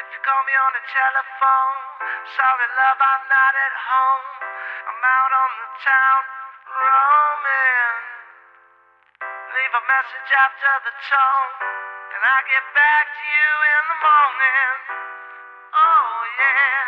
you call me on the telephone. Sorry, love, I'm not at home. I'm out on the town roaming. Leave a message after the tone, and I'll get back to you in the morning. Oh yeah.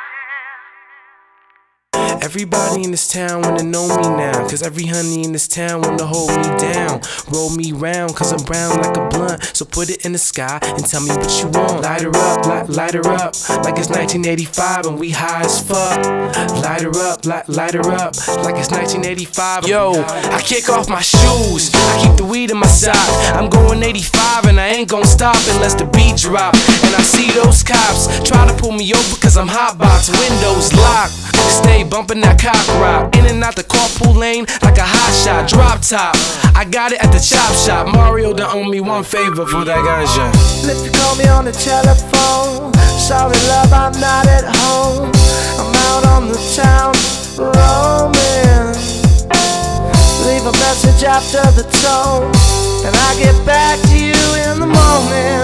Everybody in this town wanna know me now, cause every honey in this town wanna hold me down. Roll me round, cause I'm brown like a blunt. So put it in the sky and tell me what you want. Light her up, light her up, like it's 1985 and we high as fuck. Light her up, light her up, like it's 1985. Yo, I kick off my shoes, I keep the weed in my sock. I'm going 85 and I ain't gon' stop unless the beat drop. And I see those cops try to pull me over cause I'm hotbox, windows locked. Stay bumping that cock rock, in and out the carpool lane like a hot shot. Drop top, I got it at the chop shop. Mario done owe me one favor for that ganja. If you call me on the telephone, sorry love, I'm not at home. I'm out on the town roaming. Leave a message after the tone, and I get back to you in the morning.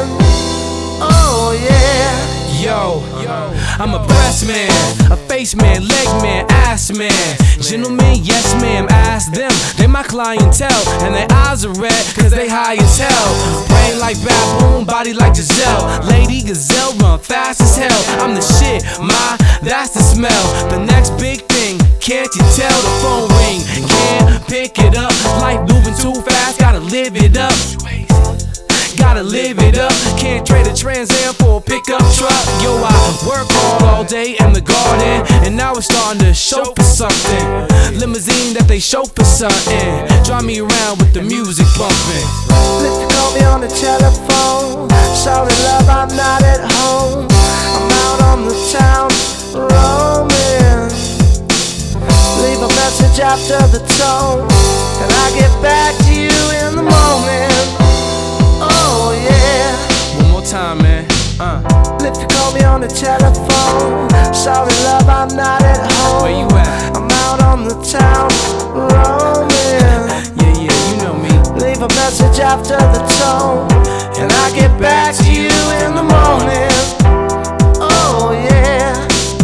Oh yeah. Yo, I'm a breast man, a face man, leg man, ass man. Gentlemen, yes ma'am, ask them. They my clientele, and their eyes are red cause they high as hell. Brain like baboon, body like Giselle. Lady Gazelle, run fast as hell. I'm the shit, that's the smell. The next big thing, can't you tell? The phone ring, can't pick it up. Life moving too fast, gotta live it up. Gotta live it up, can't trade a Trans Am for a pickup truck. Yo, I work hard all day in the garden, and now it's starting to show for something. Limousine that they show for something. Drive me around with the music bumping. If you call me on the telephone, sorry love, I'm not at home. I'm out on the town roaming. Leave a message after the tone, and I get back to you in the morning. Oh yeah. One more time, man. If you call me on the telephone, sorry love, I'm not at home. Where you at? I'm out on the town roaming. Yeah, you know me. Leave a message after the tone, and I get back to you in the morning. Oh yeah.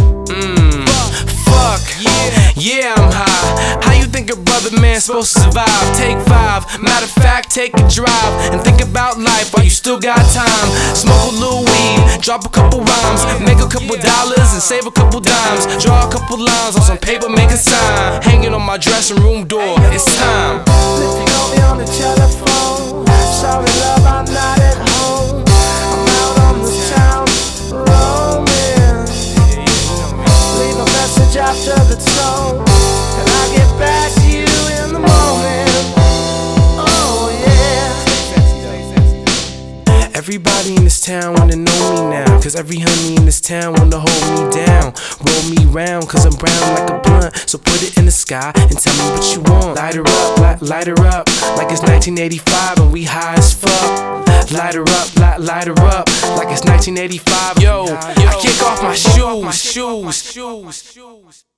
Fuck. Yeah, I'm high. How you think a brother man's supposed to survive? Take 5, matter of fact, take a drive and think about life while you still got time. Smoke a little weed, drop a couple rhymes, make a couple dollars and save a couple dimes. Draw a couple lines on some paper, make a sign, hanging on my dressing room door. It's time. If you call me on the telephone, sorry love, I'm not at home. I'm out on the town roaming. Leave a message after the tone, and I get back to you in the morning. Oh yeah. Everybody in this town wanna know me now, cause every honey in this town wanna hold me down. Roll me round, cause I'm brown like a blunt. So put it in the sky and tell me what you want. Light her up, light her up, like it's 1985 and we high as fuck. Light her up, light her up, like it's 1985. Yo, I kick off my shoes.